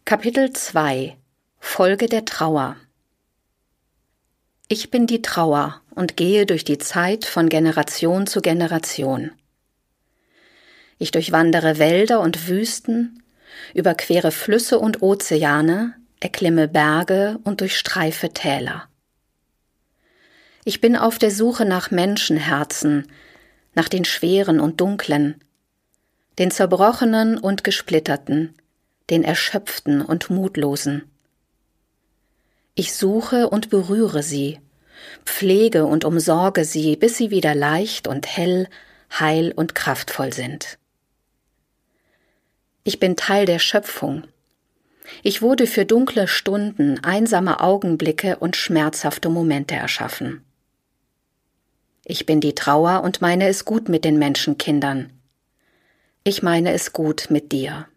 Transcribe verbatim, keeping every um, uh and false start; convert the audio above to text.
Kapitel zwei Folge der Trauer. Ich bin die Trauer und gehe durch die Zeit von Generation zu Generation. Ich durchwandere Wälder und Wüsten, überquere Flüsse und Ozeane, erklimme Berge und durchstreife Täler. Ich bin auf der Suche nach Menschenherzen, nach den schweren und dunklen, den zerbrochenen und gesplitterten, den erschöpften und mutlosen. Ich suche und berühre sie, pflege und umsorge sie, bis sie wieder leicht und hell, heil und kraftvoll sind. Ich bin Teil der Schöpfung. Ich wurde für dunkle Stunden, einsame Augenblicke und schmerzhafte Momente erschaffen. Ich bin die Trauer und meine es gut mit den Menschenkindern. Ich meine es gut mit dir.